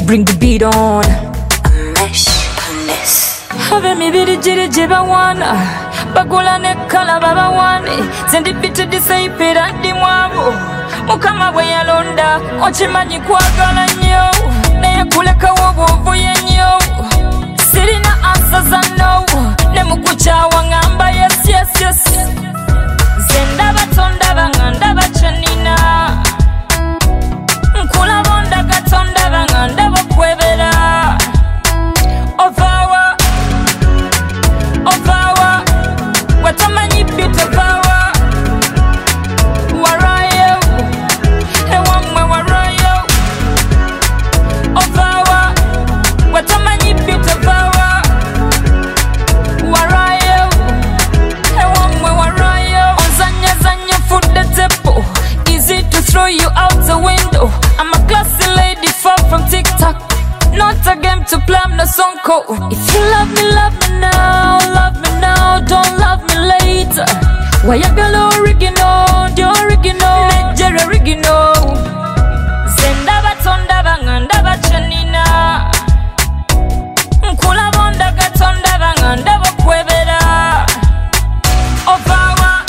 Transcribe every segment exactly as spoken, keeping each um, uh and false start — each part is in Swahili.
bring the beat on. A mesh on this. Have me be the jiri jiba wana. Bagula ne kala baba wane. Sendi bitu disaipira di mwabu. Mukama we yalonda. Ochimanyi kwa gala nyo. Neye kuleka wobu ye nyo. Sirina answers I know. Nemukucha wangamba yes yes yes. Zenda batonda banganda bachanina. Nkula bonda gatonda banganda bokwebera. Ovawa Ovawa Watamanyi bit ovawa Warayo Ewamwe warayo Ovawa Watamanyi bit ovawa Warayo Ewamwe warayo Onzanya zanya food the tepo. Easy to throw you out the window. I'm a classy lady far from TikTok. Not a game to play, I'm no song code. If you love me, love me now. Love me now, don't love me later. Why you got original, the original Nigeria original. Zenda batonda banganda bachanina. Nkula bonda gatonda banganda bokwebera. Ovawa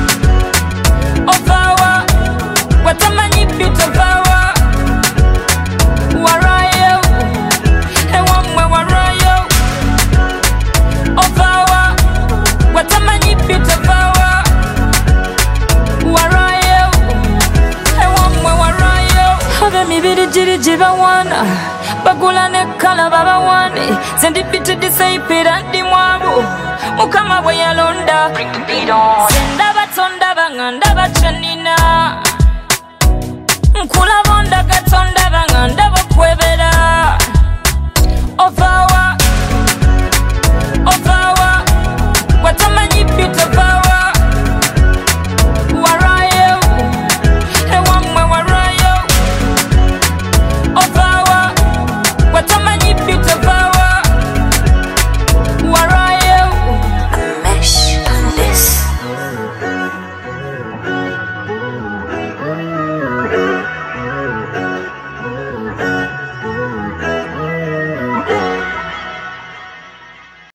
Ovawa Watamanyi bit ovawa Warayo Ewamwe warayo Ovawa Watamanyi bit ovawa Warayo Ewamwe warayo Have me be the jiri jiba wana. Bagula ne kala baba wane. Sendi bitu disaipira di mwabu. Mukama we yalonda. Bring the beat on. Senda batonda banganda bachanina. Nkula